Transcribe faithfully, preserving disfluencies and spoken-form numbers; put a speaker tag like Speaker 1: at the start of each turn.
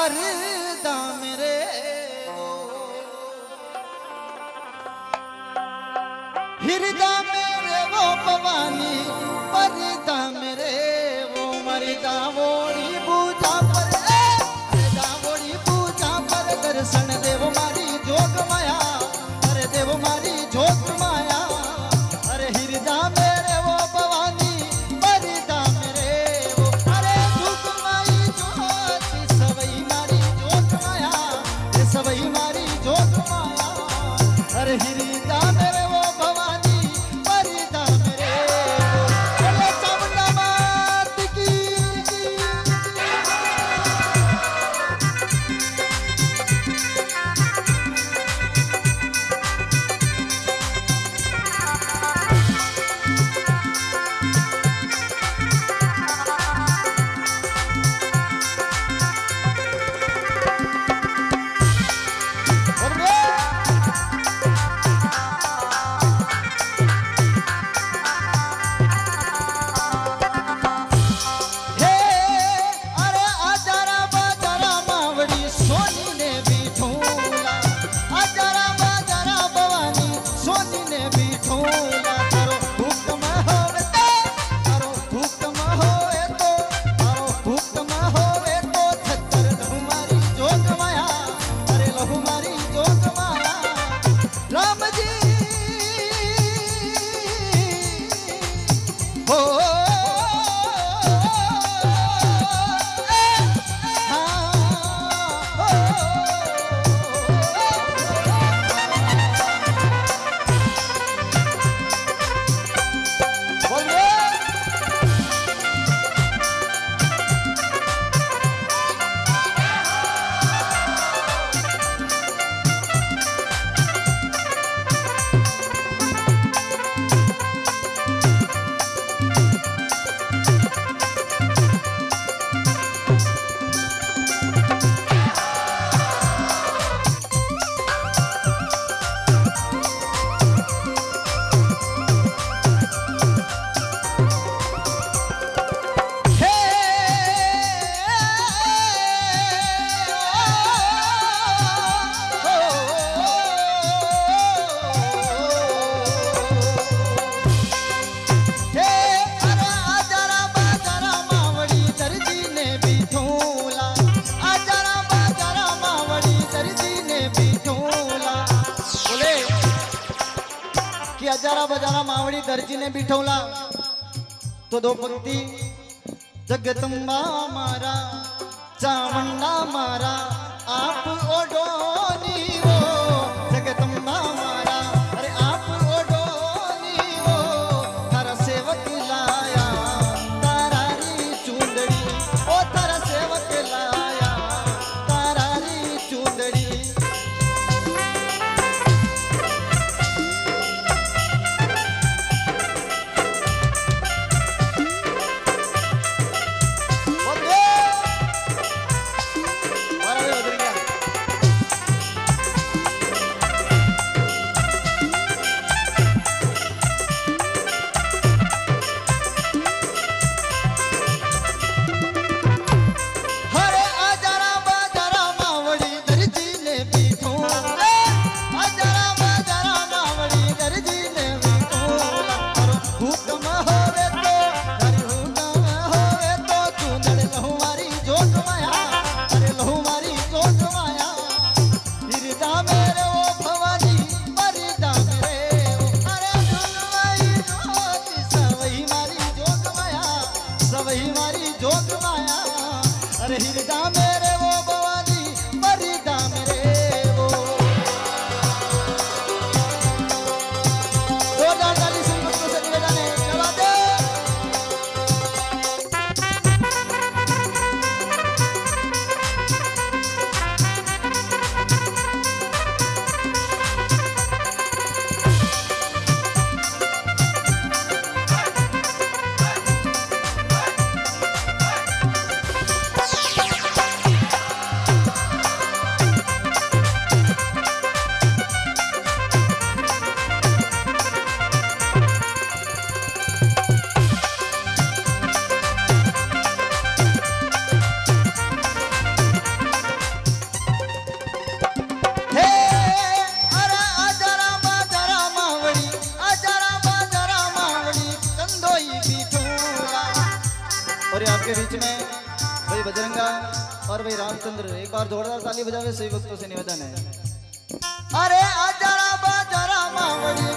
Speaker 1: परदा मेरे हृदय मेरे वो भवानी परदा मेरे वो मरदा वोड़ी पूजा पर मरदा वोड़ी पूजा पर दर्शन देव मारी जोग माया अरे देव मारी जोग माया अरे हृदय मेरे वो भवानी परदा मेरे वो अरे जोग माई जोती सवई मारी जोग माया ये सवई मारी जोग माया अरे हृदय मेरे वो भवानी परदा मेरे बोले चामुंडा मात की हजारा बजारा मावड़ी दर्जी ने बिठवला तो दो पंक्ति जगदंबा मारा चामुंडा मारा आप ओडोनी वो जगदंबा मारा अरे आप ओडोनी वो थारा सेवक लाया तारारी चूंदड़ी ओ थारा सेवक लाया तारारी चूंदड़ी आपके बीच में भाई बजरंगा और भाई रामचंद्र एक बार जोरदार ताली बजावे सही वक्तों से निवेदन है। अरे आजरा बाजरा मावड़ी